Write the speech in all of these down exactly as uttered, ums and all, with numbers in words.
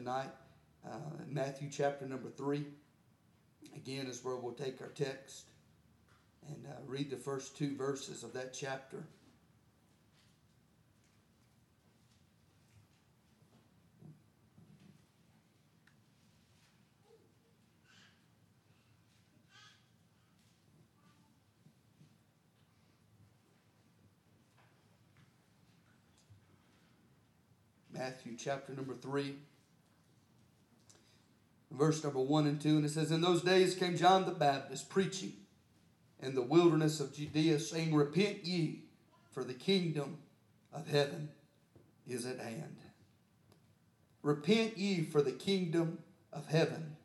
tonight. Uh, Matthew chapter number three. Again, is where we'll take our text and uh, read the first two verses of that chapter. Matthew chapter number three. Verse number one and two, and it says, "In those days came John the Baptist preaching in the wilderness of Judea, saying, Repent ye, for the kingdom of heaven is at hand. Repent ye, for the kingdom of heaven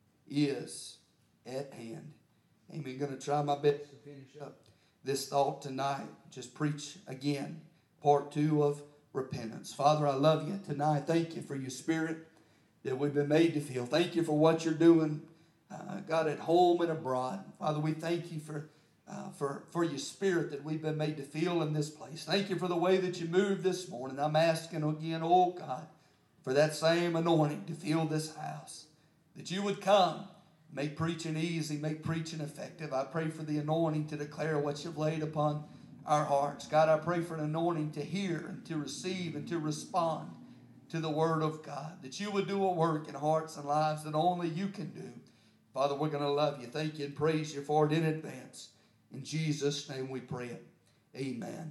is at hand." Amen. I'm going to try my best to finish up this thought tonight. Just preach again, part two of repentance. Father, I love you tonight. Thank you for your Spirit that we've been made to feel. Thank you for what you're doing, uh, God, at home and abroad. Father, we thank you for, uh, for, for your Spirit that we've been made to feel in this place. Thank you for the way that you moved this morning. I'm asking again, oh God, for that same anointing to fill this house, that you would come, make preaching easy, make preaching effective. I pray for the anointing to declare what you've laid upon our hearts. God, I pray for an anointing to hear and to receive and to respond to the Word of God, that you would do a work in hearts and lives that only you can do. Father, we're going to love you, thank you, and praise you for it in advance. In Jesus' name we pray it. Amen.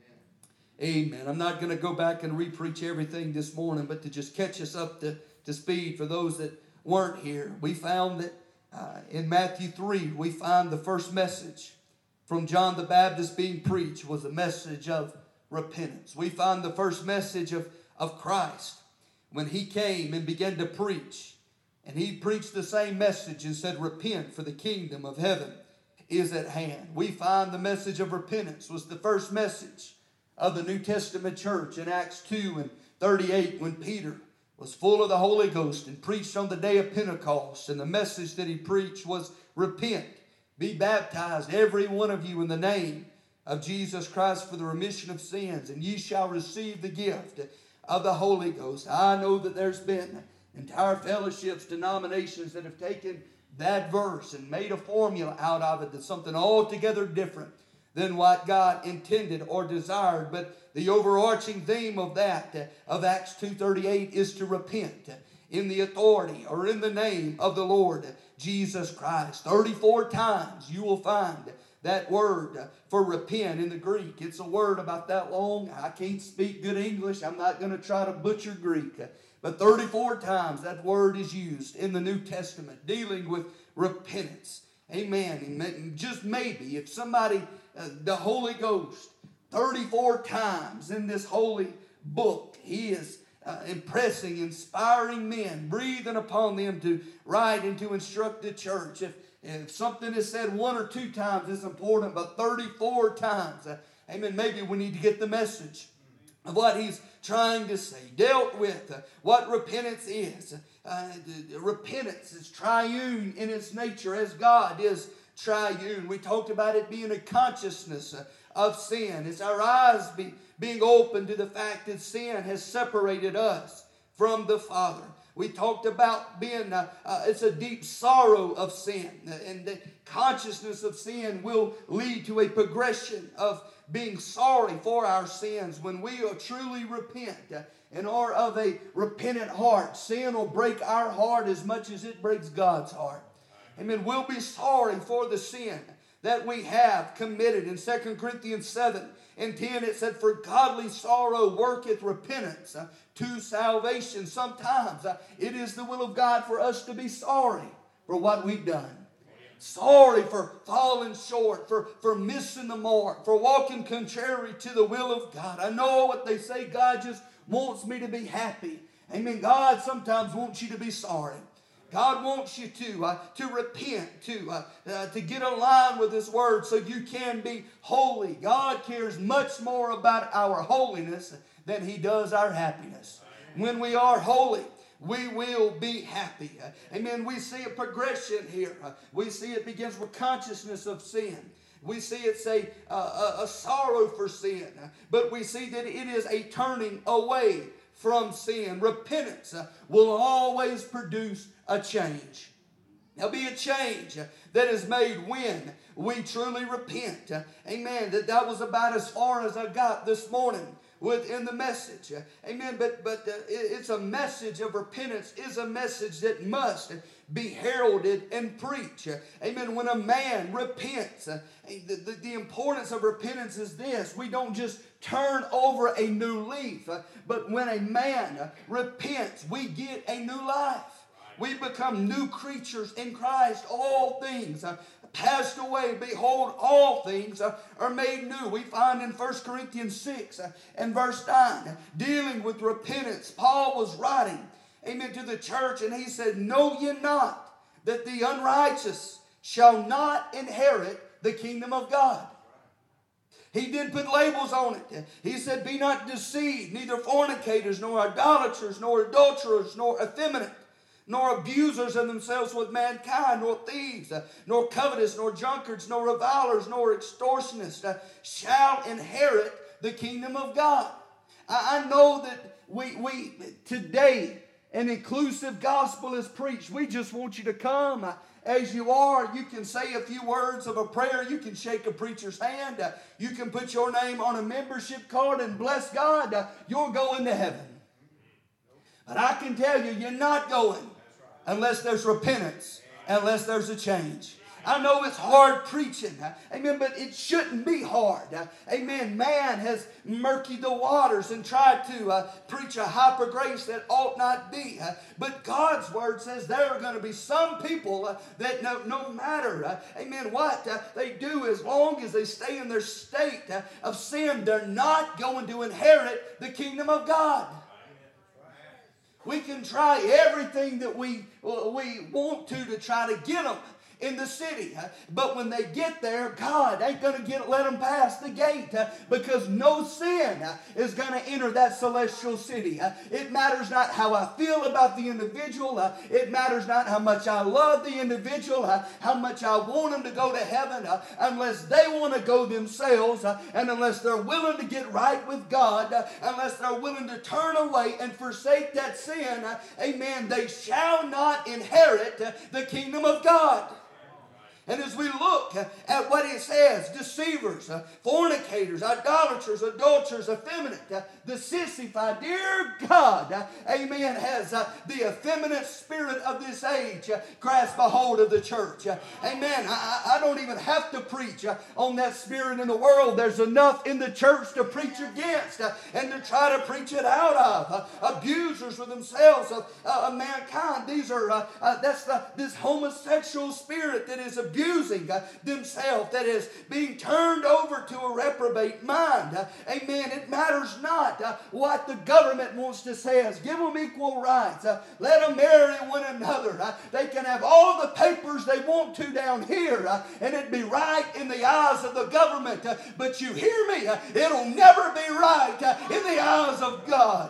Amen. Amen. I'm not going to go back and re-preach everything this morning, but to just catch us up to, to speed for those that weren't here. We found that uh, in Matthew three, we find the first message from John the Baptist being preached was a message of repentance. We find the first message of of Christ when he came and began to preach, and he preached the same message and said, Repent, for the kingdom of heaven is at hand. We find the message of repentance was the first message of the New Testament church in Acts two and thirty-eight, when Peter was full of the Holy Ghost and preached on the day of Pentecost, and the message that he preached was, Repent, be baptized every one of you in the name of Jesus Christ for the remission of sins, and ye shall receive the gift of the Holy Ghost. I know that there's been entire fellowships, denominations that have taken that verse and made a formula out of it that's something altogether different than what God intended or desired. But the overarching theme of that, of Acts two thirty-eight, is to repent in the authority or in the name of the Lord Jesus Christ. thirty-four times you will find that word for repent in the Greek. It's a word about that long. I can't speak good English. I'm not going to try to butcher Greek. But thirty-four times that word is used in the New Testament dealing with repentance. Amen. And just maybe if somebody, uh, the Holy Ghost, thirty-four times in this holy book, he is uh, impressing, inspiring men, breathing upon them to write and to instruct the church. If If something is said one or two times, it's important, but thirty-four times, uh, amen, maybe we need to get the message of what he's trying to say. Dealt with uh, what repentance is. Uh, the, the repentance is triune in its nature as God is triune. We talked about it being a consciousness uh, of sin. It's our eyes be, being open to the fact that sin has separated us from the Father. We talked about being, uh, uh, it's a deep sorrow of sin. And the consciousness of sin will lead to a progression of being sorry for our sins. When we are truly repent uh, and are of a repentant heart, sin will break our heart as much as it breaks God's heart. Amen. We'll be sorry for the sin that we have committed. In Second Corinthians seven and ten, it said, For godly sorrow worketh repentance uh, to salvation. Sometimes uh, it is the will of God for us to be sorry for what we've done. Sorry for falling short, for, for missing the mark, for walking contrary to the will of God. I know what they say, God just wants me to be happy. Amen. God sometimes wants you to be sorry. God wants you to uh, to repent, to uh, uh, to get in line with His Word so you can be holy. God cares much more about our holiness than He does our happiness. When we are holy, we will be happy. Amen. We see a progression here. We see it begins with consciousness of sin. We see it's a, a, a sorrow for sin. But we see that it is a turning away from sin. Repentance uh, will always produce a change. There'll be a change that is made when we truly repent. Amen. That that was about as far as I got this morning within the message. Amen. But but uh, it's a message of repentance. Is a message that must be heralded and preached. Amen. When a man repents, the, the, the importance of repentance is this: we don't just turn over a new leaf, but when a man repents, we get a new life. We become new creatures in Christ. All things uh, passed away. Behold, all things uh, are made new. We find in First Corinthians six uh, and verse nine, dealing with repentance, Paul was writing, amen, to the church, and he said, "Know ye not that the unrighteous shall not inherit the kingdom of God?" He did put labels on it. He said, "Be not deceived, neither fornicators, nor idolaters, nor adulterers, nor effeminate, nor abusers of themselves with mankind, nor thieves, uh, nor covetous, nor drunkards, nor revilers, nor extortionists uh, shall inherit the kingdom of God." I, I know that we, we today an inclusive gospel is preached. We just want you to come uh, as you are. You can say a few words of a prayer. You can shake a preacher's hand. Uh, you can put your name on a membership card and bless God. Uh, you're going to heaven. But I can tell you, you're not going unless there's repentance, unless there's a change. I know it's hard preaching, amen, but it shouldn't be hard. Amen. Man has murkied the waters and tried to uh, preach a hyper grace that ought not be. Uh, but God's word says there are going to be some people uh, that no, no matter, uh, amen, what uh, they do, as long as they stay in their state uh, of sin, they're not going to inherit the kingdom of God. We can try everything that we, we want to to try to get them in the city. But when they get there, God ain't going to get let them pass the gate because no sin is going to enter that celestial city. It matters not how I feel about the individual. It matters not how much I love the individual, how much I want them to go to heaven, unless they want to go themselves, and unless they're willing to get right with God, unless they're willing to turn away and forsake that sin, amen, they shall not inherit the kingdom of God. And as we look at what it says, deceivers, uh, fornicators, idolaters, adulterers, effeminate, uh, the sissified, dear God, uh, amen, has uh, the effeminate spirit of this age uh, grasped a hold of the church. Uh, amen. I, I don't even have to preach uh, on that spirit in the world. There's enough in the church to preach against uh, and to try to preach it out of. Uh, abusers with themselves of, uh, of mankind. These are, uh, uh, that's the, this homosexual spirit that is abused. Abusing uh, themselves, that is being turned over to a reprobate mind. Uh, amen. It matters not uh, what the government wants to say. Give them equal rights. Uh, let them marry one another. Uh, they can have all the papers they want to down here, uh, and it'd be right in the eyes of the government. Uh, but you hear me? Uh, it'll never be right uh, in the eyes of God.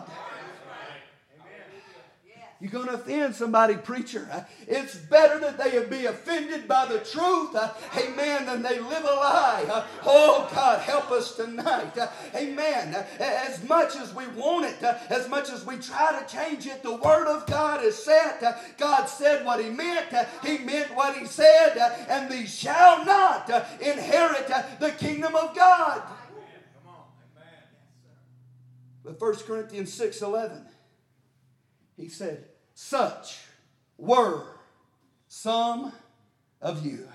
You're going to offend somebody, preacher. It's better that they be offended by the truth, amen, than they live a lie. Oh, God, help us tonight. Amen. As much as we want it, as much as we try to change it, the Word of God is set. God said what He meant. He meant what He said. And these shall not inherit the kingdom of God. But First Corinthians six eleven. He said, such were some of you.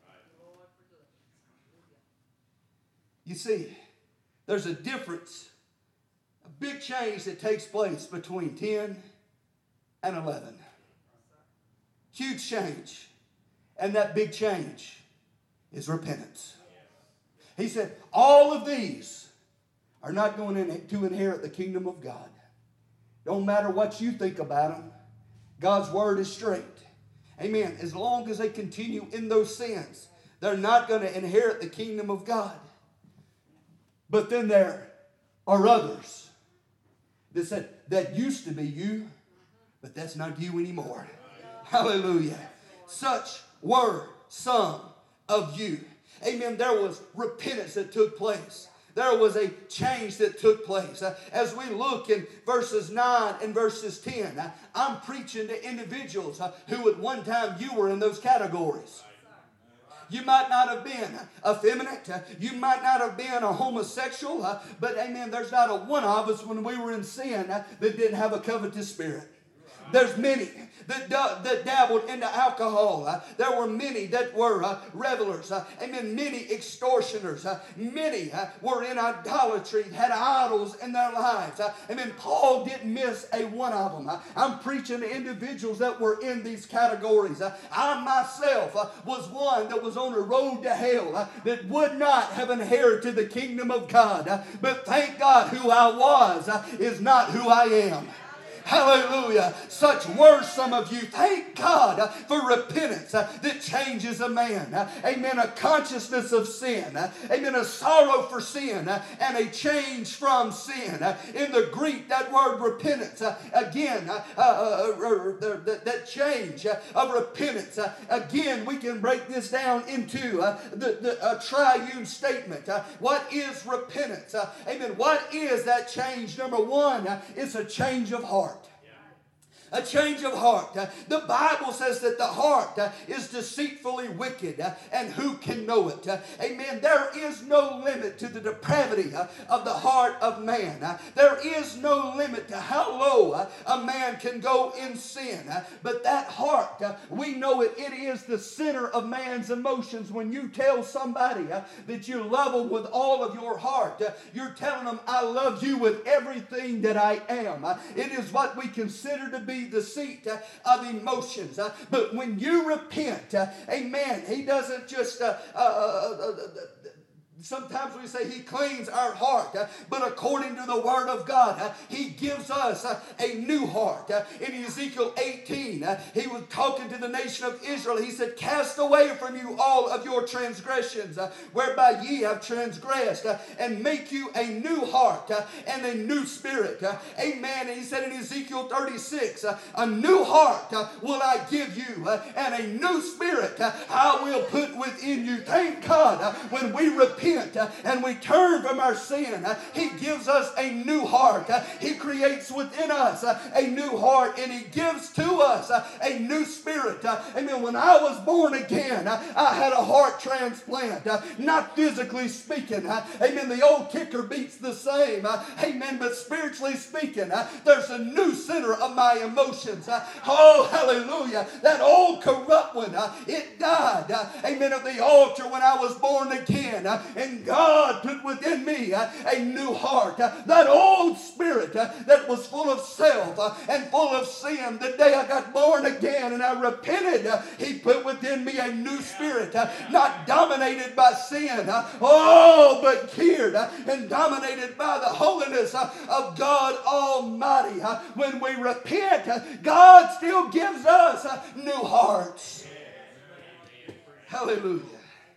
You see, there's a difference, a big change that takes place between ten and eleven. Huge change. And that big change is repentance. He said, all of these are not going to inherit the kingdom of God. Don't matter what you think about them. God's word is straight. Amen. As long as they continue in those sins, they're not going to inherit the kingdom of God. But then there are others that said, that used to be you, but that's not you anymore. Hallelujah. Such were some of you. Amen. There was repentance that took place. there was a change that took place. Uh, as we look in verses nine and verses ten, uh, I'm preaching to individuals uh, who at one time you were in those categories. You might not have been effeminate. You might not have been a homosexual. Uh, but amen, there's not a one of us when we were in sin uh, that didn't have a covetous spirit. There's many that, that dabbled into alcohol. Uh, there were many that were uh, revelers. Uh, amen. Many extortioners. Uh, many uh, were in idolatry, had idols in their lives. Uh, amen. Paul didn't miss a one of them. Uh, I'm preaching to individuals that were in these categories. Uh, I myself uh, was one that was on the road to hell uh, that would not have inherited the kingdom of God. Uh, but thank God who I was uh, is not who I am. Hallelujah. Such were some of you. Thank God uh, for repentance uh, that changes a man. Uh, amen. A consciousness of sin. Uh, amen. A sorrow for sin uh, and a change from sin. Uh, in the Greek, that word repentance, uh, again, uh, uh, uh, uh, that, that change uh, of repentance. Uh, again, we can break this down into uh, the, the uh, triune statement. Uh, what is repentance? Uh, amen. What is that change? Number one, uh, it's a change of heart. A change of heart. Uh, the Bible says that the heart uh, is deceitfully wicked, uh, and who can know it? Uh, amen. There is no limit to the depravity uh, of the heart of man. Uh, there is no limit to how low uh, a man can go in sin. Uh, but that heart, uh, we know it. It is the center of man's emotions. When you tell somebody uh, that you love them with all of your heart, uh, you're telling them, I love you with everything that I am. Uh, it is what we consider to be the seat uh, of emotions. Uh, but when you repent, uh, amen, he doesn't just uh, uh, uh, uh, uh, sometimes we say he cleans our heart, uh, but according to the word of God, uh, he gives us uh, a new heart. Uh, in Ezekiel eighteen, uh, he was talking to the nation of Israel. He said, cast away from you all of your transgressions, uh, whereby ye have transgressed, uh, and make you a new heart uh, and a new spirit. Uh, amen. And he said in Ezekiel thirty-six, uh, a new heart uh, will I give you, uh, and a new spirit uh, I will put within you. Thank God, uh, when we repent, Uh, and we turn from our sin, uh, he gives us a new heart. Uh, he creates within us uh, a new heart, and he gives to us uh, a new spirit. Uh, amen. When I was born again, uh, I had a heart transplant, uh, not physically speaking. Uh, amen. The old kicker beats the same. Uh, amen. But spiritually speaking, uh, there's a new center of my emotions. Uh, oh, hallelujah. That old corrupt one, uh, it died. Uh, amen. At the altar when I was born again. Uh, And God put within me uh, a new heart. Uh, that old spirit uh, that was full of self uh, and full of sin, the day I got born again and I repented, uh, he put within me a new spirit, uh, not dominated by sin, uh, oh, but geared uh, and dominated by the holiness uh, of God Almighty. Uh, when we repent, uh, God still gives us uh, new hearts. Hallelujah.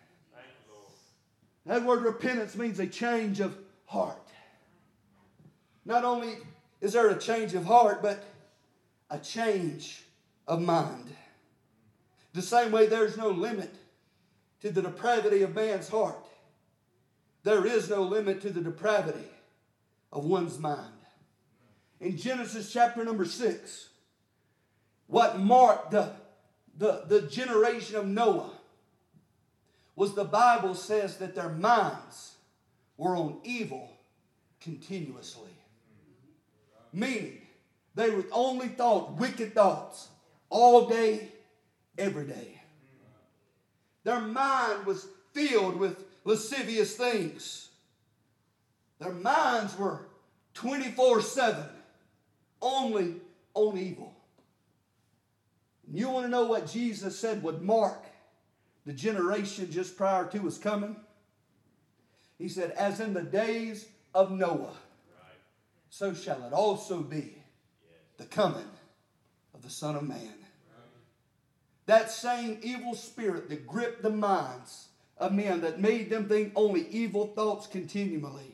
That word repentance means a change of heart. Not only is there a change of heart, but a change of mind. The same way there's no limit to the depravity of man's heart, there is no limit to the depravity of one's mind. In Genesis chapter number six, what marked the, the, the generation of Noah was the Bible says that their minds were on evil continuously. Meaning, they only thought wicked thoughts all day, every day. Their mind was filled with lascivious things. Their minds were twenty-four seven only on evil. And you want to know what Jesus said would mark the generation just prior to his coming? He said, as in the days of Noah, so shall it also be the coming of the Son of Man. That same evil spirit that gripped the minds of men, that made them think only evil thoughts continually.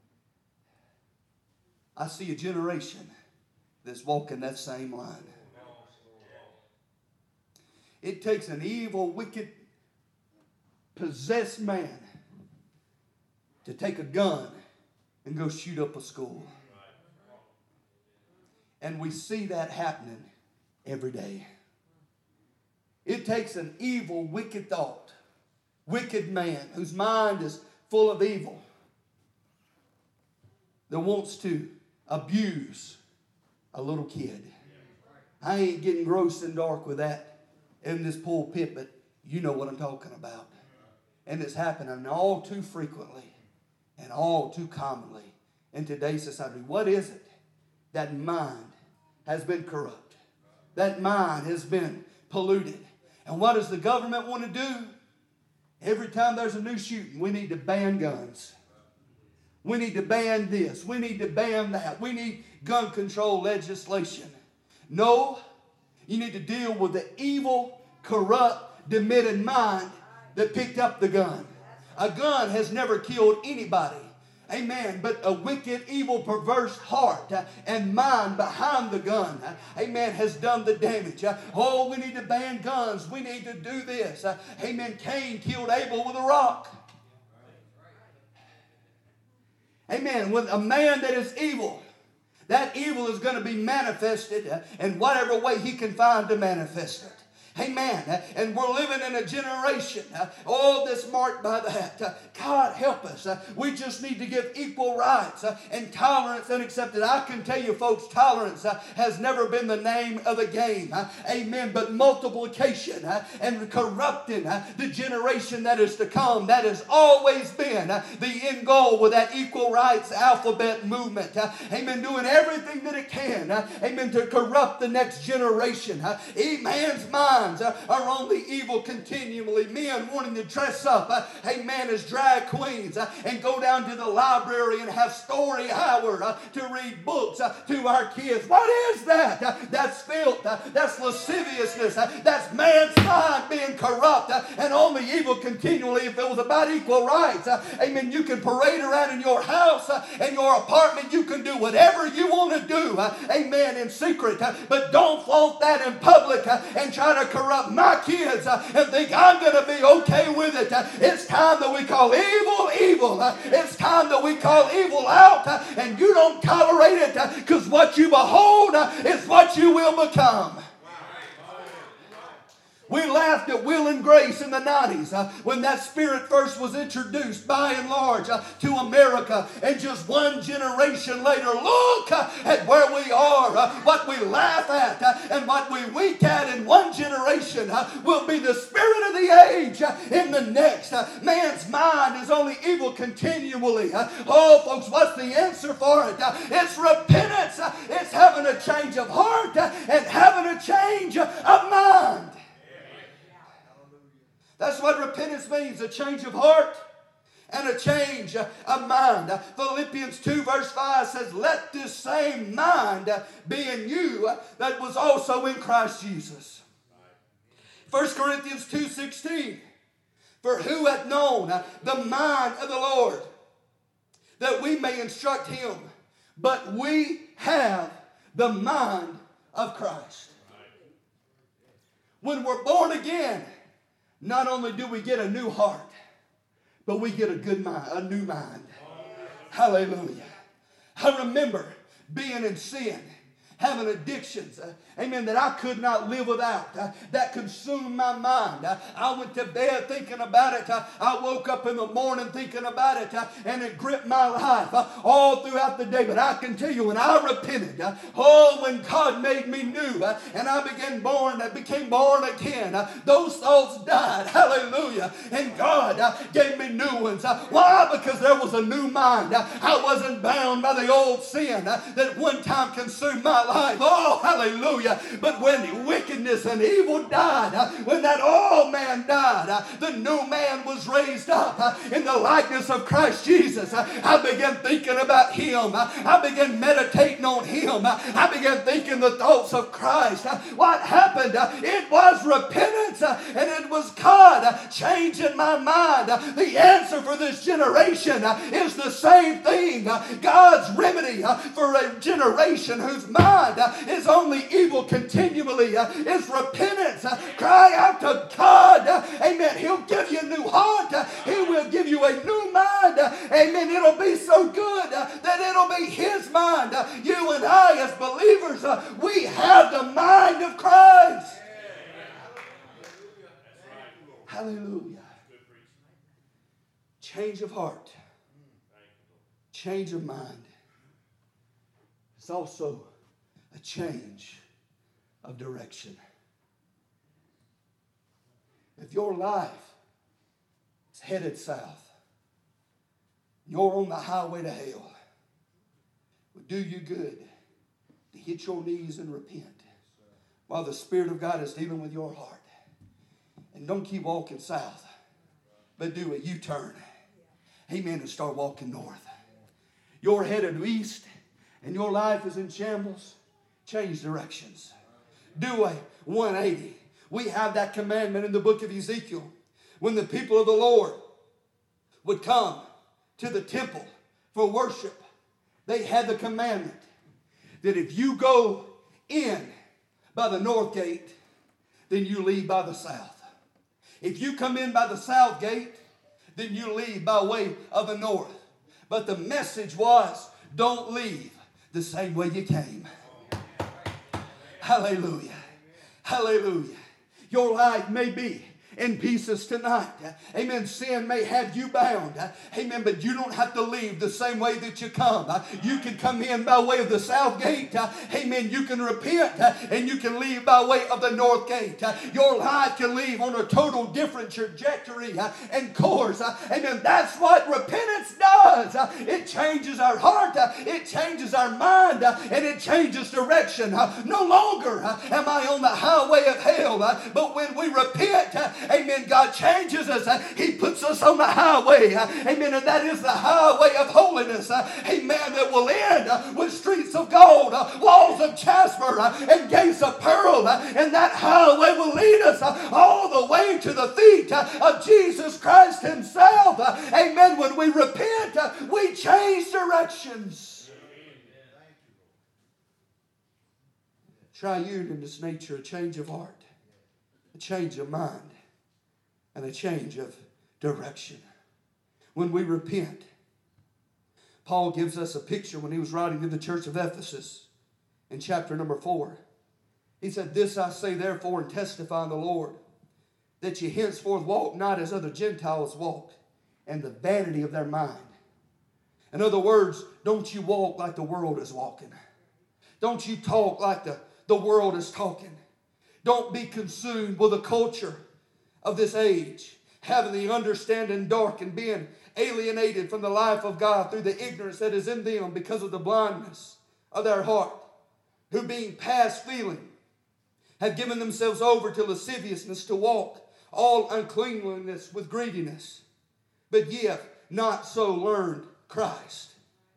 I see a generation that's walking that same line. It takes an evil, wicked, possessed man to take a gun and go shoot up a school. And we see that happening every day. It takes an evil, wicked thought, wicked man whose mind is full of evil that wants to abuse a little kid. I ain't getting gross and dark with that in this pulpit, but you know what I'm talking about. And it's happening all too frequently and all too commonly in today's society. What is it? That mind has been corrupt. That mind has been polluted. And what does the government want to do? Every time there's a new shooting, we need to ban guns. We need to ban this. We need to ban that. We need gun control legislation. No, you need to deal with the evil, corrupt, demented mind that picked up the gun. A gun has never killed anybody. Amen. But a wicked, evil, perverse heart uh, and mind behind the gun, uh, amen, has done the damage. Uh, oh, we need to ban guns. We need to do this. Uh, amen. Cain killed Abel with a rock. Amen. With a man that is evil, that evil is going to be manifested uh, in whatever way he can find to manifest it. Amen. And we're living in a generation, uh, all that's marked by that. Uh, God help us. Uh, we just need to give equal rights uh, and tolerance unaccepted. I can tell you, folks, tolerance uh, has never been the name of the game. Uh, amen. But multiplication uh, and corrupting uh, the generation that is to come. That has always been uh, the end goal with that equal rights alphabet movement. Uh, amen. Doing everything that it can. Uh, amen. To corrupt the next generation. Uh, man's mind are on the evil continually. Men wanting to dress up, uh, amen, as drag queens uh, and go down to the library and have story hour uh, to read books uh, to our kids. What is that? Uh, that's filth. Uh, that's lasciviousness. Uh, that's man's mind being corrupt uh, and on the evil continually. If it was about equal rights, uh, amen, you can parade around in your house uh, and your apartment. You can do whatever you want to do, uh, amen, in secret. Uh, but don't flaunt that in public uh, and try to corrupt my kids uh, and think I'm going to be okay with it. Uh, it's time that we call evil, evil. Uh, it's time that we call evil out uh, and you don't tolerate it because uh, what you behold uh, is what you will become. We laughed at Will and Grace in the nineties uh, when that spirit first was introduced by and large uh, to America. And just one generation later, look uh, at where we are. Uh, what we laugh at uh, and what we weep at in one generation uh, will be the spirit of the age uh, in the next. Uh, man's mind is only evil continually. Uh, oh, folks, what's the answer for it? Uh, it's repentance. Uh, it's having a change of heart uh, and having a change uh, of mind. That's what repentance means, a change of heart and a change of mind. Philippians two verse five says, let this same mind be in you that was also in Christ Jesus. First Corinthians two sixteen, for who hath known the mind of the Lord, that we may instruct him, but we have the mind of Christ. When we're born again, not only do we get a new heart, but we get a good mind, a new mind. Hallelujah. I remember being in sin, having addictions, uh, amen, that I could not live without, uh, that consumed my mind. Uh, I went to bed thinking about it. Uh, I woke up in the morning thinking about it, uh, and it gripped my life uh, all throughout the day. But I can tell you, when I repented, uh, oh, when God made me new, uh, and I began born, I became born again, uh, those thoughts died. Hallelujah. And God uh, gave me new ones. Uh, why? Because there was a new mind. Uh, I wasn't bound by the old sin uh, that one time consumed my life. Life. Oh, hallelujah. But when wickedness and evil died, uh, when that old man died, uh, the new man was raised up uh, in the likeness of Christ Jesus. Uh, I began thinking about him. Uh, I began meditating on him. Uh, I began thinking the thoughts of Christ. Uh, what happened? Uh, it was repentance uh, and it was God uh, changing my mind. Uh, the answer for this generation uh, is the same thing. Uh, God's remedy uh, for a generation whose mind Uh, is only evil continually. Uh, is repentance. Uh, cry out to God. Uh, amen. He'll give you a new heart. Uh, he will give you a new mind. Uh, amen, it'll be so good uh, that it'll be His mind. Uh, you and I as believers, uh, we have the mind of Christ. Hallelujah. Change of heart. Change of mind. It's also a change of direction. If your life is headed south, you're on the highway to hell, it would do you good to hit your knees and repent while the Spirit of God is dealing with your heart. And don't keep walking south, but do a U-turn. Amen. And start walking north. You're headed east and your life is in shambles. Change directions. Do a one eighty. We have that commandment in the book of Ezekiel. When the people of the Lord would come to the temple for worship, they had the commandment that if you go in by the north gate, then you leave by the south. If you come in by the south gate, then you leave by way of the north. But the message was, don't leave the same way you came. Hallelujah. Hallelujah. Your life may be in pieces tonight. Amen. Sin may have you bound. Amen. But you don't have to leave the same way that you come. You can come in by way of the south gate. Amen. You can repent and you can leave by way of the north gate. Your life can leave on a total different trajectory and course. Amen. That's what repentance does. It changes our heart. It changes our mind. And it changes direction. No longer am I on the highway of hell. But when we repent, amen, God changes us. He puts us on the highway. Amen. And that is the highway of holiness. Amen. That will end with streets of gold, walls of jasper, and gates of pearl. And that highway will lead us all the way to the feet of Jesus Christ Himself. Amen. When we repent, we change directions. Triune in its nature, a change of heart, a change of mind, and a change of direction. When we repent, Paul gives us a picture when he was writing to the church of Ephesus in chapter number four. He said, "This I say therefore and testify in the Lord, that ye henceforth walk not as other Gentiles walk, and the vanity of their mind." In other words, don't you walk like the world is walking. Don't you talk like the, the world is talking. Don't be consumed with the culture of this age, having the understanding dark and being alienated from the life of God through the ignorance that is in them because of the blindness of their heart, who being past feeling have given themselves over to lasciviousness, to walk all uncleanliness with greediness. But ye have not so learned Christ.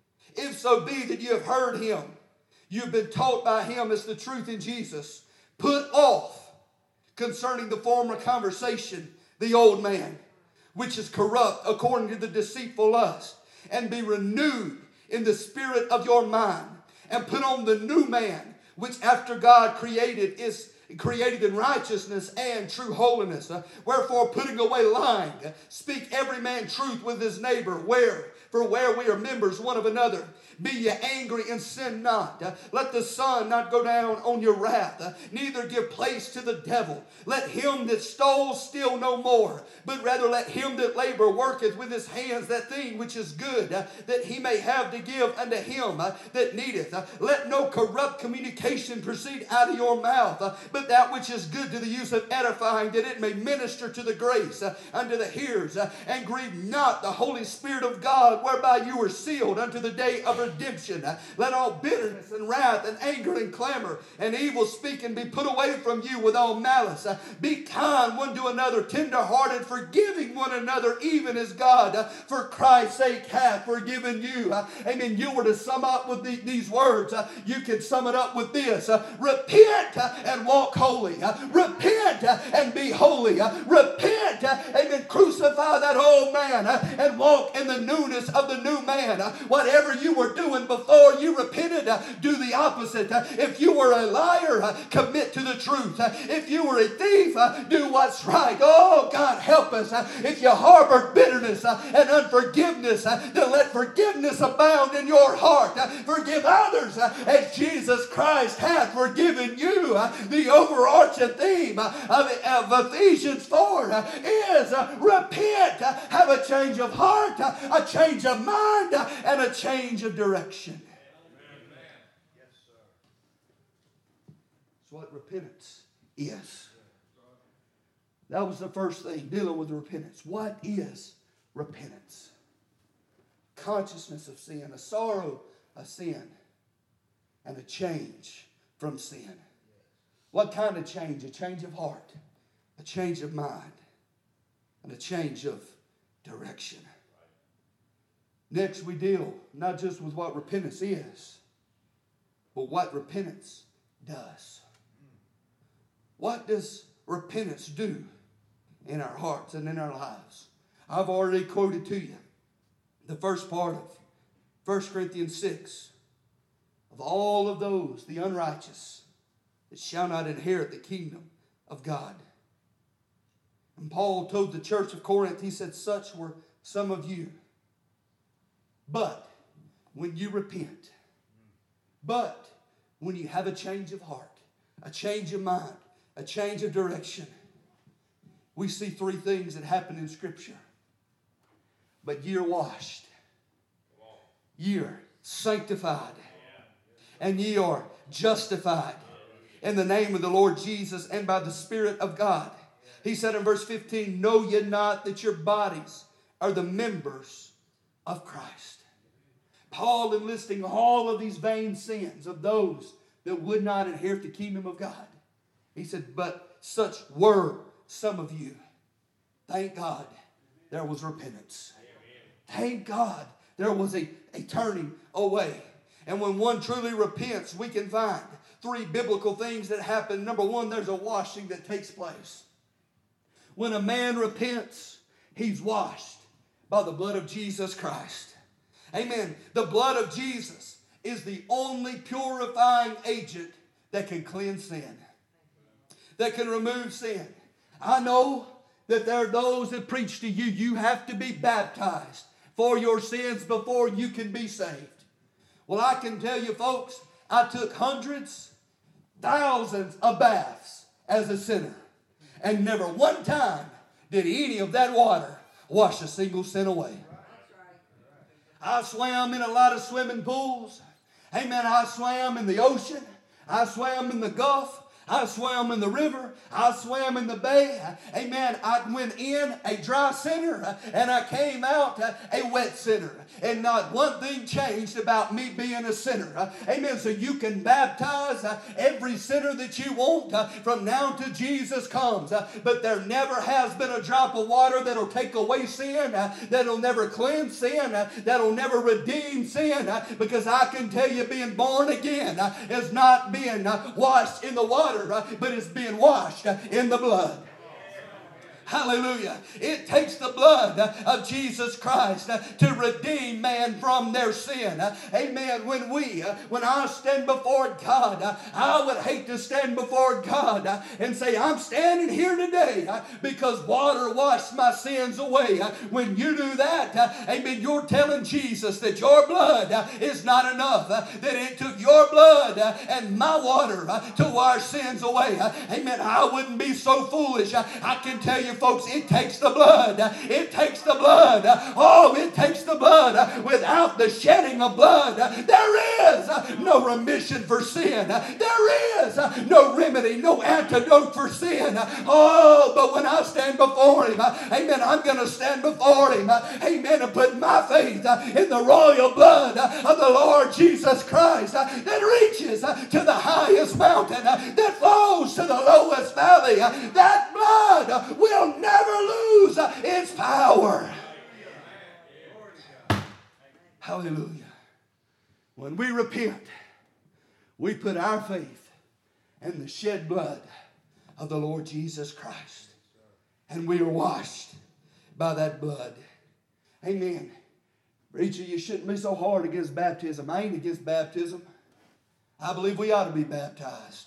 If so be that you have heard Him, you have been taught by Him as the truth in Jesus, put off concerning the former conversation the old man, which is corrupt according to the deceitful lust, and be renewed in the spirit of your mind, and put on the new man, which after God created is created in righteousness and true holiness. Uh, wherefore, putting away lying, uh, speak every man truth with his neighbor. Where? For where we are members one of another. Be ye angry and sin not. Uh, let the sun not go down on your wrath. Uh, neither give place to the devil. Let him that stole steal no more. But rather let him that labor worketh with his hands that thing which is good. Uh, that he may have to give unto him uh, that needeth. Uh, let no corrupt communication proceed out of your mouth. Uh, but that which is good to the use of edifying, that it may minister to the grace uh, unto the hearers. Uh, and grieve not the Holy Spirit of God, whereby you were sealed unto the day of redemption. Uh, let all bitterness and wrath and anger and clamor and evil speaking be put away from you with all malice. Uh, be kind one to another, tenderhearted, forgiving one another, even as God, uh, for Christ's sake, hath forgiven you. Uh, amen. You were to sum up with the, these words. Uh, you can sum it up with this. Uh, repent uh, and walk holy. Uh, repent uh, and be holy. Uh, repent uh, amen. Crucify that old man uh, and walk in the newness of the new man. Uh, whatever you were were doing before you repented, uh, do the opposite. Uh, if you were a liar, uh, commit to the truth. Uh, if you were a thief, uh, do what's right. Oh, God, help us. Uh, if you harbored bitterness uh, and unforgiveness, uh, then let forgiveness abound in your heart. Uh, forgive others uh, as Jesus Christ hath forgiven you. Uh, the overarching theme uh, of, of Ephesians four uh, is uh, repent, uh, have a change of heart, uh, a change of mind, uh, and a change of direction. That's what repentance is. That was the first thing, dealing with repentance. What is repentance? Consciousness of sin, a sorrow of sin, and a change from sin. What kind of change? A change of heart, a change of mind, and a change of direction. Next, we deal not just with what repentance is, but what repentance does. What does repentance do in our hearts and in our lives? I've already quoted to you the first part of First Corinthians six. Of all of those, the unrighteous, that shall not inherit the kingdom of God. And Paul told the church of Corinth, he said, such were some of you. But when you repent, but when you have a change of heart, a change of mind, a change of direction, we see three things that happen in Scripture. But ye are washed, ye are sanctified, and ye are justified in the name of the Lord Jesus and by the Spirit of God. He said in verse fifteen, know ye not that your bodies are the members of Christ. Paul enlisting all of these vain sins of those that would not inherit the kingdom of God. He said, but such were some of you. Thank God there was repentance. Thank God there was a, a turning away. And when one truly repents, we can find three biblical things that happen. Number one, there's a washing that takes place. When a man repents, he's washed by the blood of Jesus Christ. Amen. The blood of Jesus is the only purifying agent that can cleanse sin, that can remove sin. I know that there are those that preach to you, you have to be baptized for your sins before you can be saved. Well, I can tell you, folks, I took hundreds, thousands of baths as a sinner, and never one time did any of that water wash a single sin away. I swam in a lot of swimming pools. Amen. I swam in the ocean. I swam in the Gulf. I swam in the river. I swam in the bay. Amen. I went in a dry sinner and I came out a wet sinner. And not one thing changed about me being a sinner. Amen. So you can baptize every sinner that you want from now till Jesus comes. But there never has been a drop of water that'll take away sin, that'll never cleanse sin, that'll never redeem sin. Because I can tell you, being born again is not being washed in the water, but it's being washed in the blood. Hallelujah. It takes the blood of Jesus Christ to redeem man from their sin. Amen. When we, when I stand before God, I would hate to stand before God and say, I'm standing here today because water washed my sins away. When you do that, amen, you're telling Jesus that your blood is not enough, that it took your blood and my water to wash sins away. Amen. I wouldn't be so foolish. I can tell you, folks, it takes the blood. It takes the blood. Oh, it takes the blood. Without the shedding of blood, there is no remission for sin. There is no remedy, no antidote for sin. Oh, but when I stand before Him, amen, I'm going to stand before Him, amen, and put my faith in the royal blood of the Lord Jesus Christ that reaches to the highest mountain, that flows to the lowest valley. That blood will never lose its power. Hallelujah. When we repent, we put our faith in the shed blood of the Lord Jesus Christ. And we are washed by that blood. Amen. Preacher, you shouldn't be so hard against baptism. I ain't against baptism. I believe we ought to be baptized.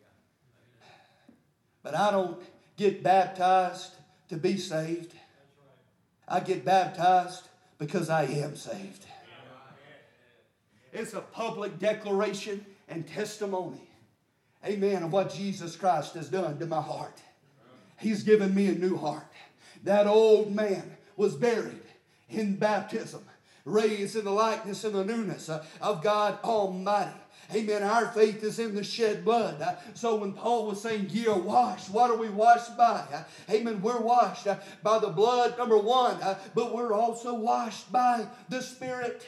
But I don't get baptized to be saved. I get baptized because I am saved. It's a public declaration and testimony, amen, of what Jesus Christ has done to my heart. He's given me a new heart. That old man was buried in baptism, raised in the likeness and the newness of God Almighty. Amen. Our faith is in the shed blood. Uh, so when Paul was saying, ye are washed, what are we washed by? Uh, amen. We're washed uh, by the blood, number one, uh, but we're also washed by the Spirit.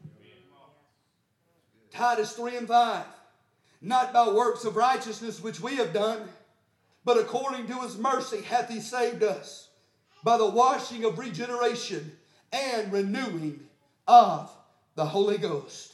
Titus three and five. Not by works of righteousness which we have done, but according to His mercy hath He saved us by the washing of regeneration and renewing of the Holy Ghost.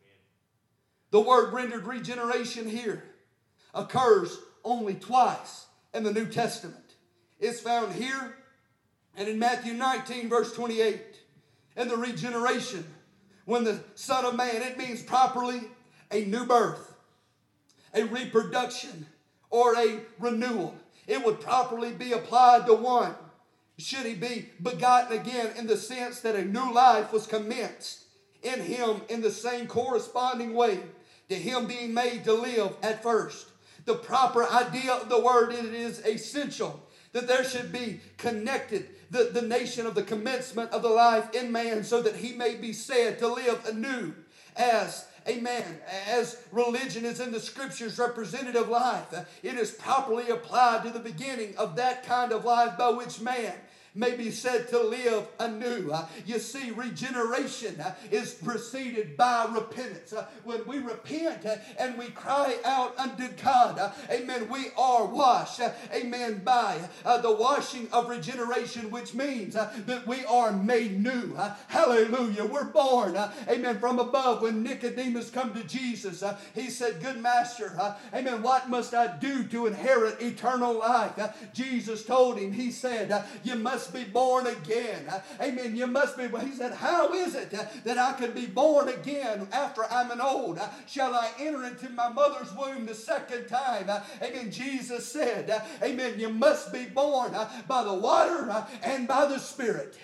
The word rendered regeneration here occurs only twice in the New Testament. It's found here and in Matthew nineteen verse twenty-eight. And the regeneration, when the Son of Man, it means properly a new birth, a reproduction, or a renewal. It would properly be applied to one should he be begotten again, in the sense that a new life was commenced in him in the same corresponding way to him being made to live at first. The proper idea of the word, it is essential that there should be connected the, the nation of the commencement of the life in man, so that he may be said to live anew as amen. As religion is in the Scriptures representative life, it is properly applied to the beginning of that kind of life by which man may be said to live anew. Uh, you see, regeneration uh, is preceded by repentance. Uh, when we repent uh, and we cry out unto God, uh, amen, we are washed, uh, amen, by uh, the washing of regeneration, which means uh, that we are made new. Uh, hallelujah. We're born, uh, amen, from above. When Nicodemus come to Jesus, uh, he said, good master, uh, amen, what must I do to inherit eternal life? Uh, Jesus told him, he said, uh, you must be born again. Uh, amen. You must be. He said, how is it uh, that I can be born again after I'm an old? Uh, shall I enter into my mother's womb the second time? Uh, amen. Jesus said, uh, amen, you must be born uh, by the water uh, and by the Spirit.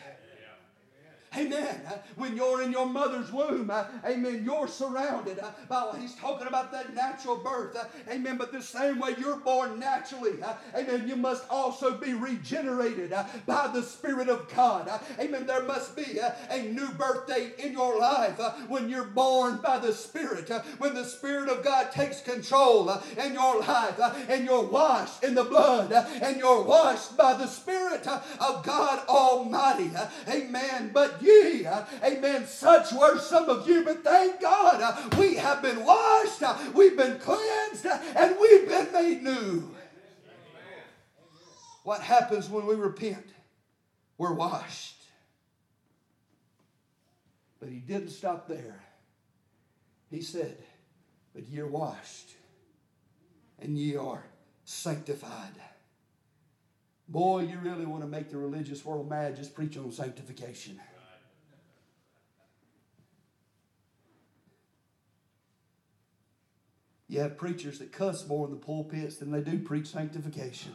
Amen. When you're in your mother's womb, uh, amen, you're surrounded uh, by, he's talking about that natural birth. Uh, amen. But the same way you're born naturally, uh, amen, you must also be regenerated uh, by the Spirit of God. Uh, amen. There must be uh, a new birth date in your life uh, when you're born by the Spirit. Uh, when the Spirit of God takes control uh, in your life uh, and you're washed in the blood uh, and you're washed by the Spirit uh, of God Almighty. Uh, amen. But ye, uh, amen, such were some of you, but thank God uh, we have been washed, uh, we've been cleansed, uh, and we've been made new. What happens when we repent? We're washed. But he didn't stop there. He said, but ye are washed, and ye are sanctified. Boy, you really want to make the religious world mad, just preach on sanctification. You have preachers that cuss more in the pulpits than they do preach sanctification.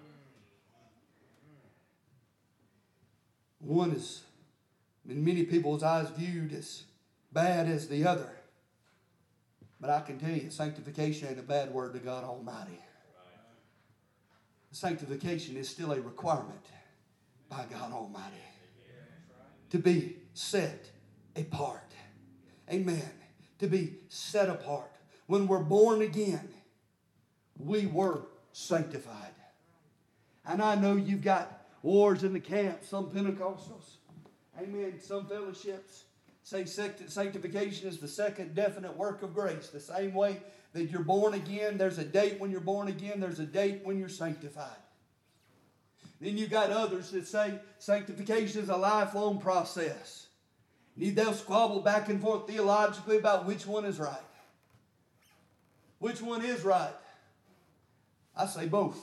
One is, in many people's eyes, viewed as bad as the other. But I can tell you, sanctification ain't a bad word to God Almighty. Sanctification is still a requirement by God Almighty to be set apart. Amen. To be set apart. When we're born again, we were sanctified. And I know you've got wars in the camp, some Pentecostals, amen, some fellowships say sanctification is the second definite work of grace. The same way that you're born again, there's a date when you're born again, there's a date when you're sanctified. Then you got others that say sanctification is a lifelong process. They'll squabble back and forth theologically about which one is right. Which one is right? I say both.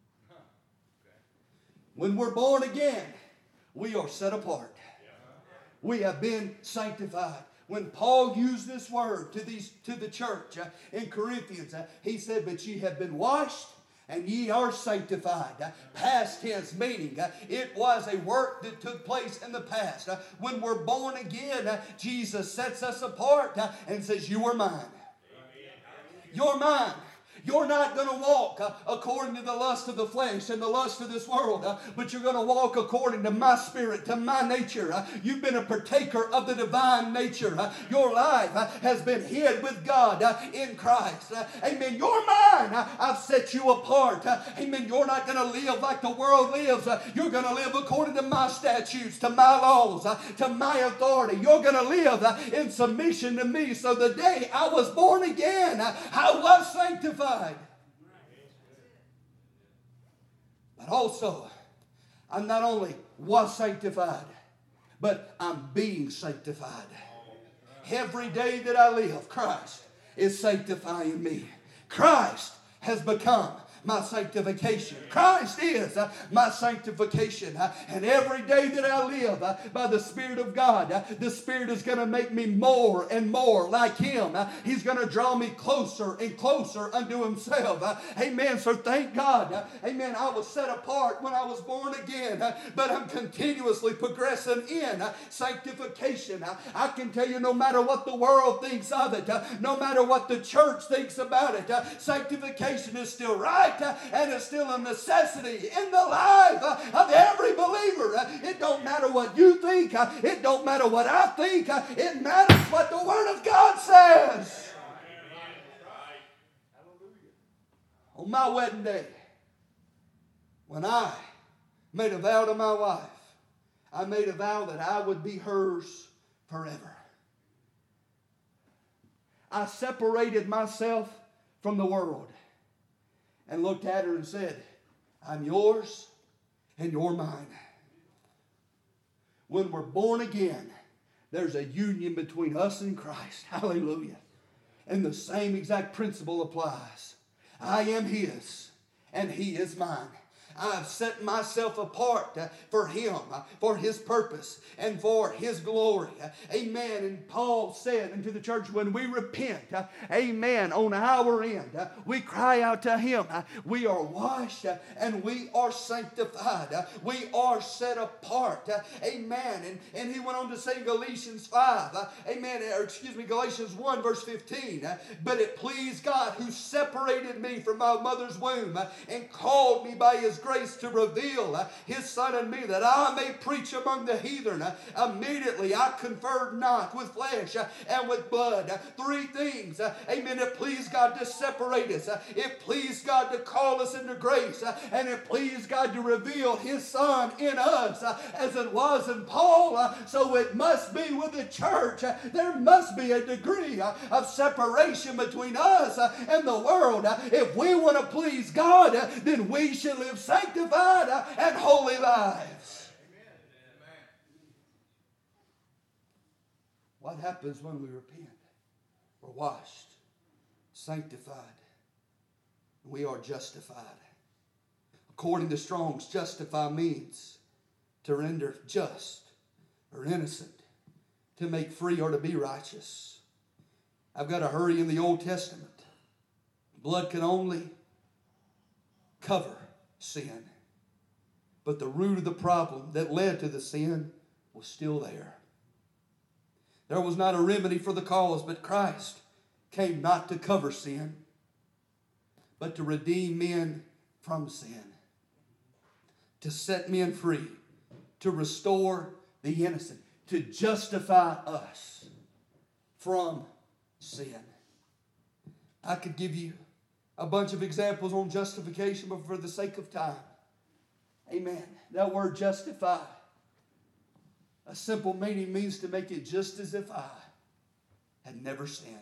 When we're born again, we are set apart. We have been sanctified. When Paul used this word to these to the church uh, in Corinthians, uh, he said, but ye have been washed and ye are sanctified. Uh, past tense, meaning uh, it was a work that took place in the past. Uh, when we're born again, uh, Jesus sets us apart uh, and says, you are mine. You're mine. You're not going to walk uh, according to the lust of the flesh and the lust of this world, uh, but you're going to walk according to my spirit, to my nature. Uh, you've been a partaker of the divine nature. Uh, your life uh, has been hid with God uh, in Christ. Uh, amen. You're mine. Uh, I've set you apart. Uh, amen. You're not going to live like the world lives. Uh, you're going to live according to my statutes, to my laws, uh, to my authority. You're going to live uh, in submission to me. So the day I was born again, uh, I was sanctified. But also, I not only was sanctified, but I'm being sanctified. Every day that I live, Christ is sanctifying me. Christ has become my sanctification. Christ is uh, my sanctification. Uh, and every day that I live uh, by the Spirit of God, uh, the Spirit is going to make me more and more like Him. Uh, he's going to draw me closer and closer unto Himself. Uh, amen. So thank God. Uh, amen. I was set apart when I was born again, uh, but I'm continuously progressing in uh, sanctification. Uh, I can tell you, no matter what the world thinks of it, uh, no matter what the church thinks about it, uh, sanctification is still right. And it's still a necessity in the life of every believer. It don't matter what you think. It don't matter what I think. It matters what the Word of God says. On my wedding day, when I made a vow to my wife, I made a vow that I would be hers forever. I separated myself from the world and looked at her and said, I'm yours and you're mine. When we're born again, there's a union between us and Christ. Hallelujah. And the same exact principle applies. I am His and He is mine. I've set myself apart uh, for Him, uh, for His purpose, and for His glory. Uh, amen. And Paul said unto the church, when we repent, uh, amen, on our end, uh, we cry out to Him. Uh, we are washed uh, and we are sanctified. Uh, we are set apart. Uh, amen. And, and he went on to say in Galatians five, uh, amen, or excuse me, Galatians one verse fifteen, uh, but it pleased God who separated me from my mother's womb uh, and called me by His grace to reveal uh, His Son in me, that I may preach among the heathen. Uh, immediately I conferred not with flesh uh, and with blood. Uh, three things, uh, amen, it pleased God to separate us. Uh, it pleased God to call us into grace. Uh, and it pleased God to reveal His Son in us uh, as it was in Paul. Uh, so it must be with the church. Uh, there must be a degree uh, of separation between us uh, and the world. Uh, if we want to please God, uh, then we should live sanctified uh, and holy lives. Amen. What happens when we repent? We're washed, sanctified, we are justified. According to Strong's, justify means to render just or innocent, to make free or to be righteous. I've got to hurry in the Old Testament. Blood can only cover sin. But the root of the problem that led to the sin was still there. There was not a remedy for the cause, but Christ came not to cover sin, but to redeem men from sin, to set men free, to restore the innocent, to justify us from sin. I could give you a bunch of examples on justification, but for the sake of time, amen. That word justify, a simple meaning means to make it just as if I had never sinned.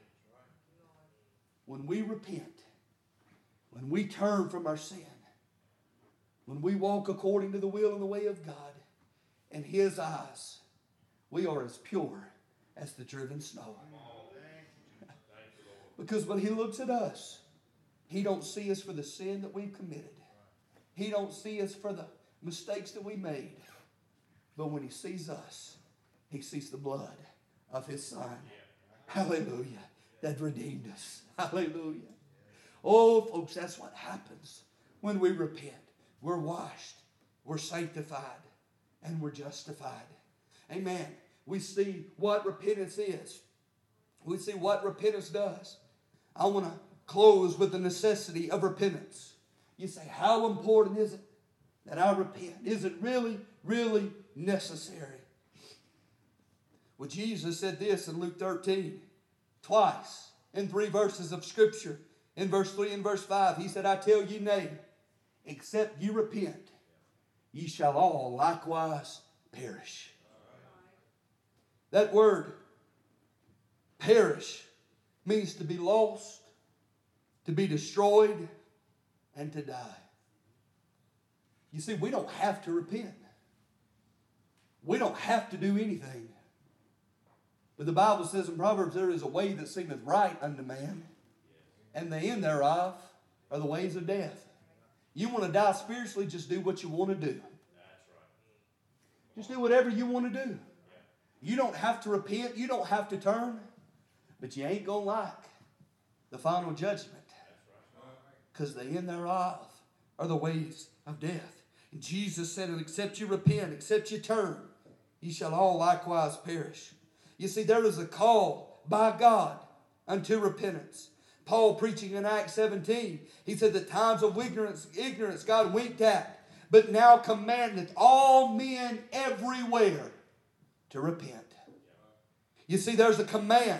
When we repent, when we turn from our sin, when we walk according to the will and the way of God, in His eyes, we are as pure as the driven snow. Because when He looks at us, He don't see us for the sin that we've committed. He don't see us for the mistakes that we made. But when He sees us, He sees the blood of His Son. Hallelujah. That redeemed us. Hallelujah. Oh, folks, that's what happens when we repent. We're washed, we're sanctified, and we're justified. Amen. We see what repentance is. We see what repentance does. I want to close with the necessity of repentance. You say, how important is it that I repent? Is it really, really necessary? Well, Jesus said this in Luke thirteen, twice, in three verses of Scripture. In verse three and verse five, He said, I tell you, nay, except you repent, ye shall all likewise perish. That word, perish, means to be lost, to be destroyed, and to die. You see, we don't have to repent. We don't have to do anything. But the Bible says in Proverbs, there is a way that seemeth right unto man, and the end thereof are the ways of death. You want to die spiritually, just do what you want to do. Just do whatever you want to do. You don't have to repent. You don't have to turn. But you ain't going to like the final judgment. Because the end thereof are the ways of death. And Jesus said, except you repent, except you turn, ye shall all likewise perish. You see, there is a call by God unto repentance. Paul preaching in Acts seventeen, he said the times of ignorance, ignorance God winked at, but now commandeth all men everywhere to repent. You see, there's a command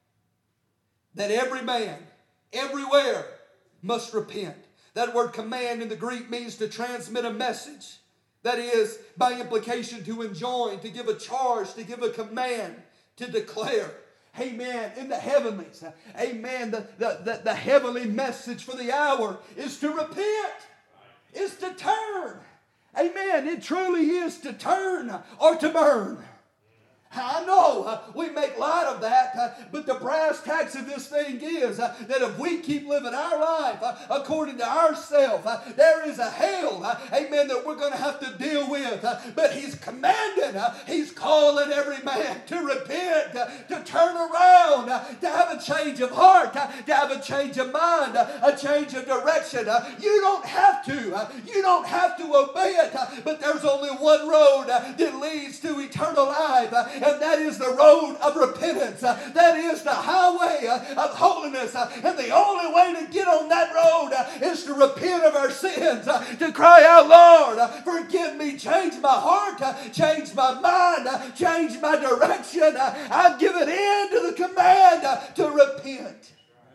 that every man, everywhere, must repent. That word command in the Greek means to transmit a message. That is, by implication, to enjoin, to give a charge, to give a command, to declare. Amen. In the heavenlies. Amen. The, the, the, the heavenly message for the hour is to repent. Is to turn. Amen. It truly is to turn or to burn. I know uh, we make light of that, uh, but the brass tacks of this thing is uh, that if we keep living our life uh, according to ourselves, uh, there is a hell, uh, amen, that we're going to have to deal with. Uh, but He's commanding, uh, He's calling every man to repent, uh, to turn around, uh, to have a change of heart, uh, to have a change of mind, uh, a change of direction. Uh, you don't have to. Uh, you don't have to obey it, uh, but there's only one road uh, that leads to eternal life. Uh, And that is the road of repentance. Uh, that is the highway uh, of holiness. Uh, and the only way to get on that road uh, is to repent of our sins. Uh, to cry out, Lord, uh, forgive me. Change my heart. Uh, change my mind. Uh, change my direction. Uh, I've given in to the command uh, to repent.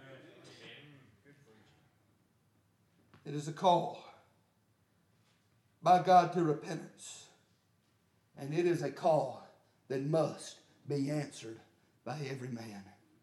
It is a call by God to repentance. And it is a call that must be answered by every man.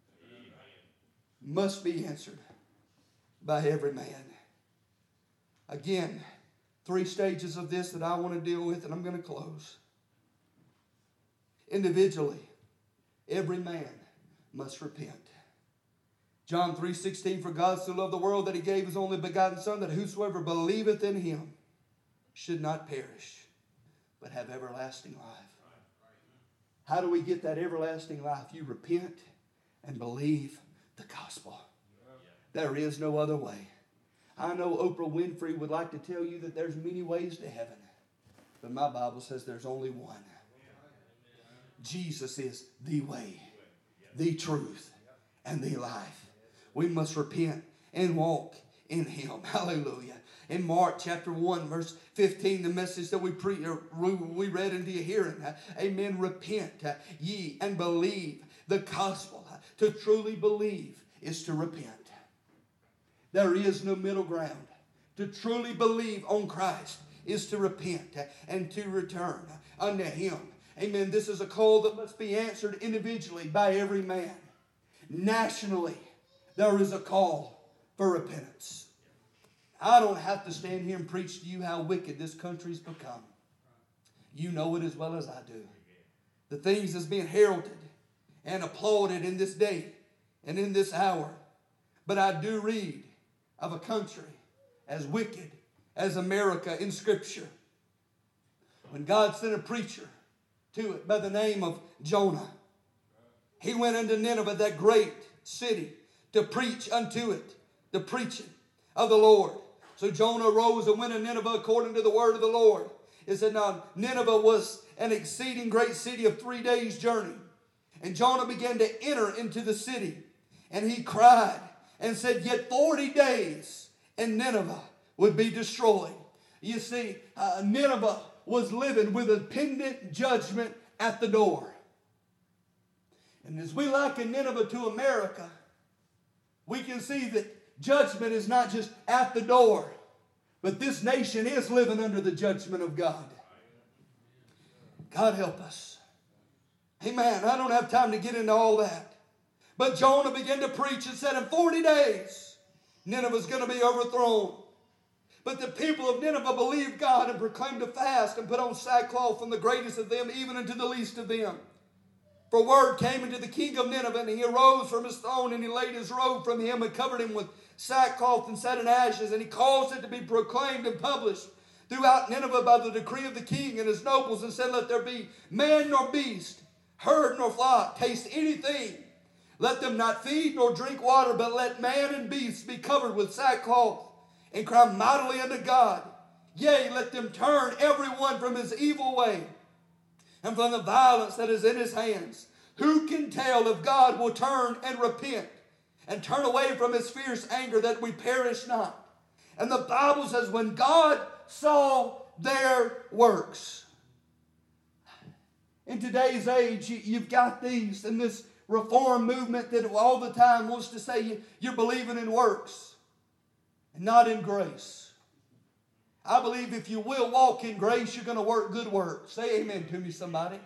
Must be answered by every man. Again, three stages of this that I want to deal with, and I'm going to close. Individually, every man must repent. John three sixteen, for God so loved the world that He gave His only begotten Son, that whosoever believeth in Him should not perish, but have everlasting life. How do we get that everlasting life? You repent and believe the gospel. There is no other way. I know Oprah Winfrey would like to tell you that there's many ways to heaven, but my Bible says there's only one. Jesus is the way, the truth, and the life. We must repent and walk in Him. Hallelujah. In Mark chapter one, verse fifteen, the message that we pre, we read into your hearing. Amen. Repent ye and believe the gospel. To truly believe is to repent. There is no middle ground. To truly believe on Christ is to repent and to return unto Him. Amen. This is a call that must be answered individually by every man. Nationally, there is a call for repentance. I don't have to stand here and preach to you how wicked this country's become. You know it as well as I do. The things that's being heralded and applauded in this day and in this hour. But I do read of a country as wicked as America in Scripture. When God sent a preacher to it by the name of Jonah. He went unto Nineveh, that great city, to preach unto it the preaching of the Lord. So Jonah arose and went to Nineveh according to the word of the Lord. It said, now Nineveh was an exceeding great city of three days' journey. And Jonah began to enter into the city. And he cried and said, yet forty days and Nineveh would be destroyed. You see, uh, Nineveh was living with a pending judgment at the door. And as we liken Nineveh to America, we can see that judgment is not just at the door, but this nation is living under the judgment of God. God help us. Amen. I don't have time to get into all that. But Jonah began to preach and said in forty days, Nineveh is going to be overthrown. But the people of Nineveh believed God and proclaimed a fast and put on sackcloth, from the greatest of them even unto the least of them. For word came into the king of Nineveh, and he arose from his throne, and he laid his robe from him and covered him with sackcloth and sat in ashes. And he caused it to be proclaimed and published throughout Nineveh by the decree of the king and his nobles, and said, let there be man nor beast, herd nor flock, taste anything. Let them not feed nor drink water, but let man and beast be covered with sackcloth, and cry mightily unto God. Yea, let them turn every one from his evil way, and from the violence that is in his hands. Who can tell if God will turn and repent, and turn away from his fierce anger, that we perish not? And the Bible says, when God saw their works. In today's age, you've got these, and this reform movement that all the time wants to say you're believing in works and not in grace. I believe if you will walk in grace, you're going to work good works. Say amen to me, somebody.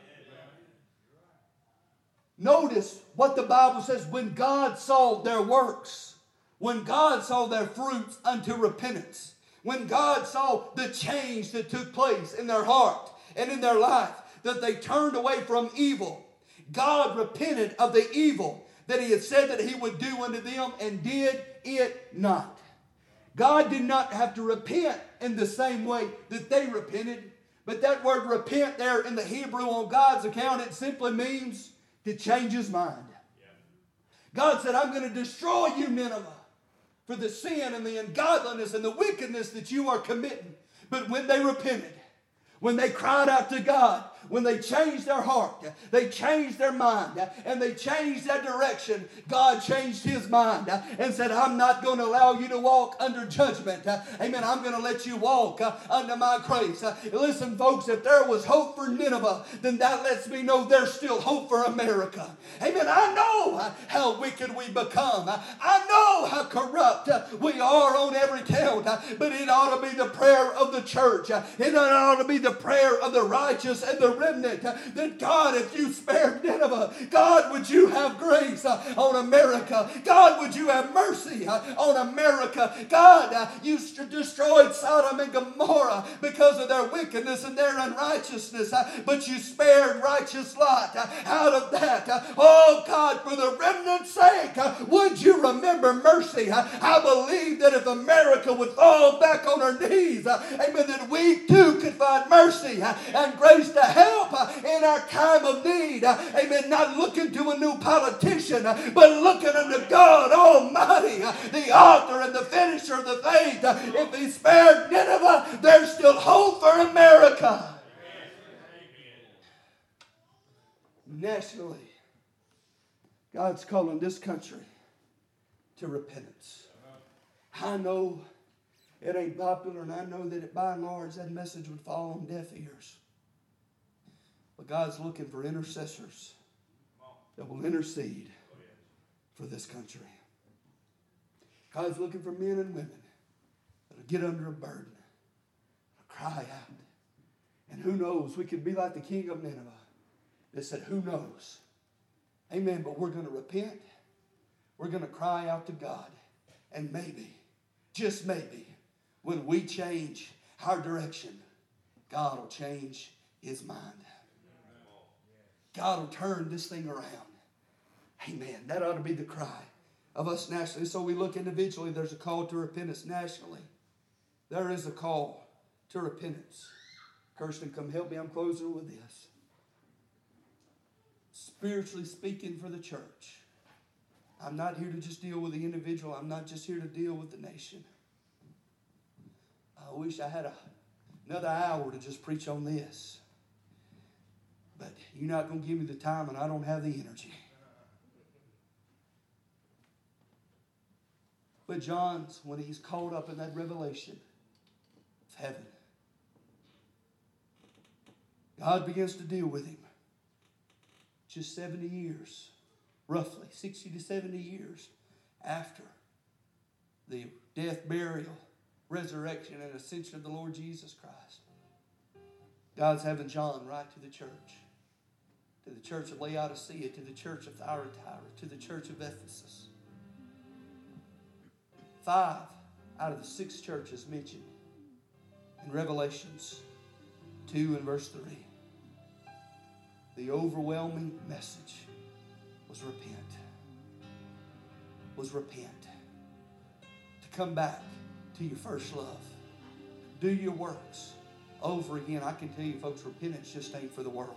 Notice what the Bible says. When God saw their works, when God saw their fruits unto repentance, when God saw the change that took place in their heart and in their life, that they turned away from evil, God repented of the evil that he had said that he would do unto them, and did it not. God did not have to repent in the same way that they repented. But that word repent there in the Hebrew on God's account, it simply means to change his mind. God said, I'm going to destroy you, Nineveh, for the sin and the ungodliness and the wickedness that you are committing. But when they repented, when they cried out to God, when they changed their heart, they changed their mind, and they changed their direction, God changed his mind and said, I'm not going to allow you to walk under judgment. Amen. I'm going to let you walk under my grace. Listen, folks, if there was hope for Nineveh, then that lets me know there's still hope for America. Amen. I know how wicked we become. I know how corrupt we are on every count, but it ought to be the prayer of the church. It ought to be the prayer of the righteous and the remnant, that God, if you spared Nineveh, God, would you have grace on America? God, would you have mercy on America? God, you destroyed Sodom and Gomorrah because of their wickedness and their unrighteousness, but you spared righteous Lot out of that. Oh God, for the remnant's sake, would you remember mercy? I believe that if America would fall back on her knees, amen, that we too could find mercy and grace to help in our time of need. Amen. Not looking to a new politician, but looking unto God Almighty, the author and the finisher of the faith. If he spared Nineveh, there's still hope for America. Nationally, God's calling this country to repentance. I know it ain't popular, and I know that it, by and large that message would fall on deaf ears. But God's looking for intercessors that will intercede for this country. God's looking for men and women that will get under a burden, cry out. And who knows, we could be like the king of Nineveh that said, who knows? Amen, but we're going to repent. We're going to cry out to God. And maybe, just maybe, when we change our direction, God will change his mind. God will turn this thing around. Amen. That ought to be the cry of us nationally. So we look individually. There's a call to repentance nationally. There is a call to repentance. Kirsten, come help me. I'm closing with this. spiritually speaking for the church. I'm not here to just deal with the individual. I'm not just here to deal with the nation. I wish I had a, another hour to just preach on this. But you're not going to give me the time, and I don't have the energy. But John's, when he's caught up in that revelation of heaven, God begins to deal with him. Just seventy years, roughly sixty to seventy years after the death, burial, resurrection, and ascension of the Lord Jesus Christ. God's having John write to the church. To the church of Laodicea, to the church of Thyatira, to the church of Ephesus. Five out of the six churches mentioned in Revelations two and verse three. The overwhelming message was repent. Was repent. To come back to your first love. Do your works over again. I can tell you, folks, repentance just ain't for the world.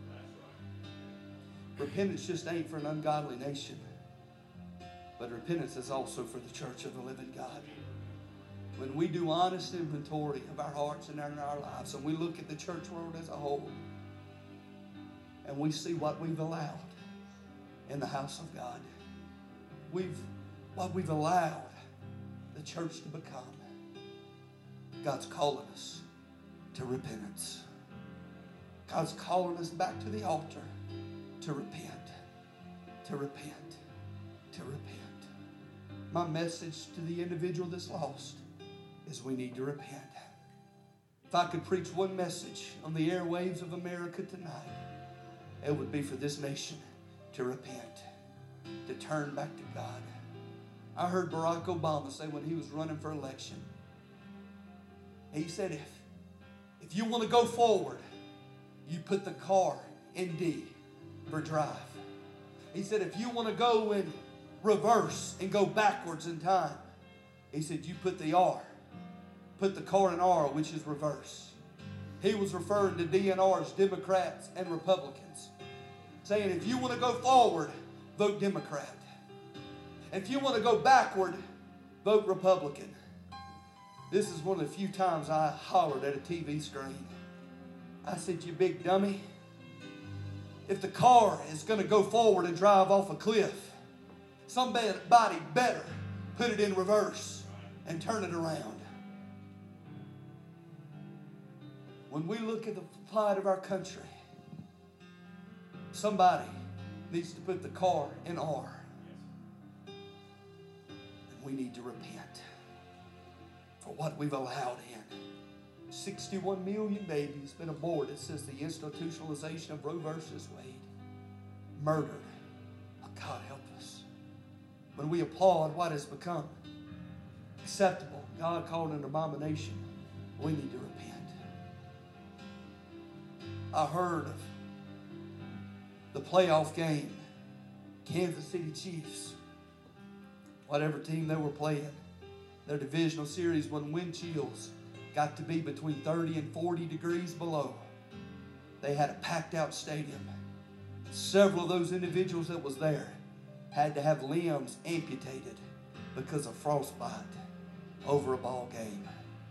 Repentance just ain't for an ungodly nation. But repentance is also for the church of the living God. When we do honest inventory of our hearts and in our lives, and we look at the church world as a whole, and we see what we've allowed in the house of God, we've what we've allowed the church to become, God's calling us to repentance. God's calling us back to the altar to repent, to repent, to repent. My message to the individual that's lost is we need to repent. If I could preach one message on the airwaves of America tonight, it would be for this nation to repent, to turn back to God. I heard Barack Obama say when he was running for election, he said, if, if you want to go forward, you put the car in D for drive. He said, if you want to go in reverse and go backwards in time, he said, you put the R. Put the car in R, which is reverse. He was referring to D and R as Democrats and Republicans, saying if you want to go forward, vote Democrat. If you want to go backward, vote Republican. This is one of the few times I hollered at a T V screen. I said, you big dummy. If the car is going to go forward and drive off a cliff, somebody better put it in reverse and turn it around. When we look at the plight of our country, somebody needs to put the car in R. And we need to repent for what we've allowed in. sixty-one million babies been aborted since the institutionalization of Roe versus Wade. Murdered. Oh, God help us. When we applaud what has become acceptable, God called an abomination, we need to repent. I heard of the playoff game, Kansas City Chiefs, whatever team they were playing, their divisional series, when wind chills got to be between thirty and forty degrees below. They had a packed out stadium. Several of those individuals that was there had to have limbs amputated because of frostbite over a ball game.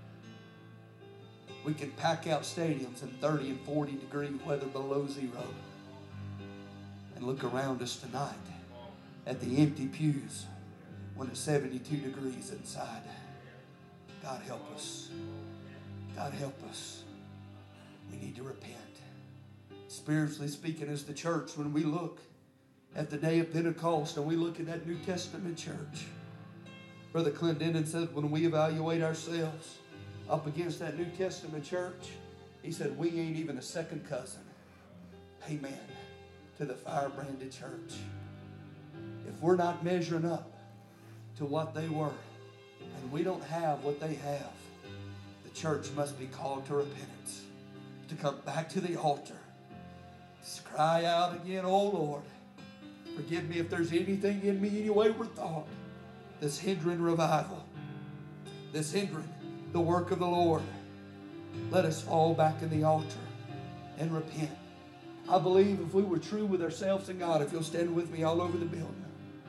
We can pack out stadiums in thirty and forty degree weather below zero. And look around us tonight at the empty pews when it's seventy-two degrees inside. God help us. God help us. We need to repent. Spiritually speaking, as the church, when we look at the day of Pentecost and we look at that New Testament church, Brother Clendenin said when we evaluate ourselves up against that New Testament church, he said we ain't even a second cousin, amen, to the firebranded church. If we're not measuring up to what they were, and we don't have what they have, the church must be called to repentance, to come back to the altar, to cry out again, oh Lord, forgive me if there's anything in me, any wayward thought that's hindering revival, that's hindering the work of the Lord. Let us fall back in the altar and repent. I believe if we were true with ourselves and God, if you'll stand with me all over the building,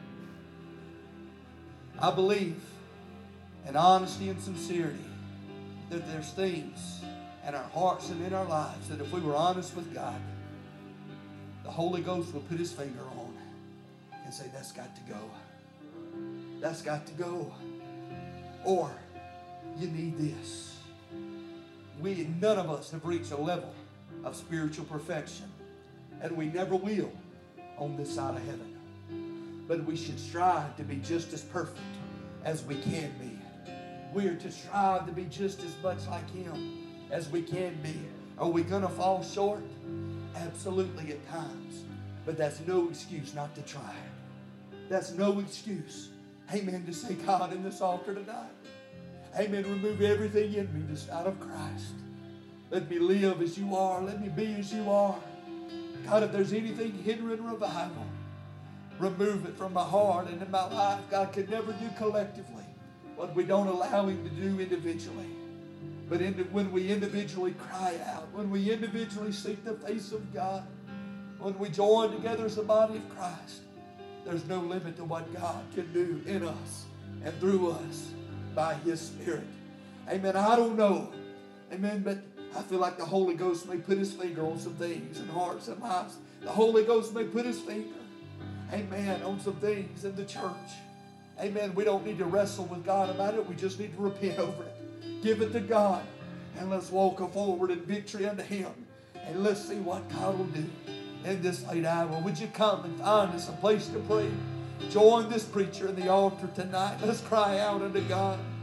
I believe in honesty and sincerity that there's things in our hearts and in our lives that if we were honest with God, the Holy Ghost will put His finger on and say, that's got to go. That's got to go. Or, you need this. We, none of us have reached a level of spiritual perfection, and we never will on this side of heaven. But we should strive to be just as perfect as we can be. We are to strive to be just as much like Him as we can be. Are we going to fall short? Absolutely at times. But that's no excuse not to try. That's no excuse. Amen. To say, God, in this altar tonight, amen, remove everything in me that's not of Christ. Let me live as you are. Let me be as you are. God, if there's anything hindering revival, remove it from my heart and in my life. God can never do collectively what we don't allow Him to do individually. But in, when we individually cry out, when we individually seek the face of God, when we join together as the body of Christ, there's no limit to what God can do in us and through us by His Spirit. Amen. I don't know. Amen. But I feel like the Holy Ghost may put His finger on some things in hearts and lives. The Holy Ghost may put His finger, amen, on some things in the church. Amen. We don't need to wrestle with God about it. We just need to repent over it. Give it to God. And let's walk forward in victory unto Him. And let's see what God will do in this late hour. Would you come and find us a place to pray? Join this preacher in the altar tonight. Let's cry out unto God.